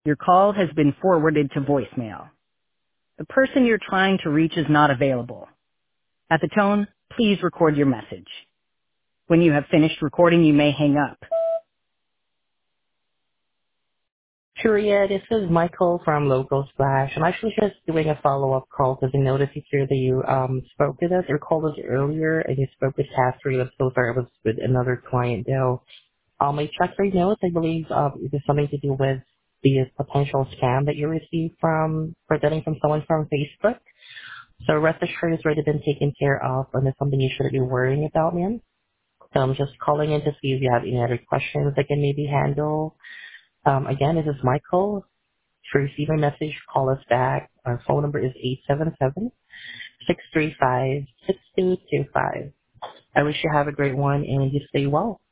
Your call has been forwarded to voicemail. The person you're trying to reach is not available. At the tone, please record your message. When you have finished recording, you may hang up. Sure, yeah, this is Michael from Local Splash. I'm actually just doing a follow-up call because I noticed here that you spoke with us or called us earlier and you spoke with Catherine. I'm so sorry, I was with another client though. I checked your notes. I believe it has something to do with the potential scam that you received for getting from someone from Facebook. So rest assured it's already been taken care of and it's something you shouldn't be worrying about, ma'am. So I'm just calling in to see if you have any other questions I can maybe handle. Again, this is Michael. To receive a message, call us back. Our phone number is 877-635-6225. I wish you have a great one and you stay well.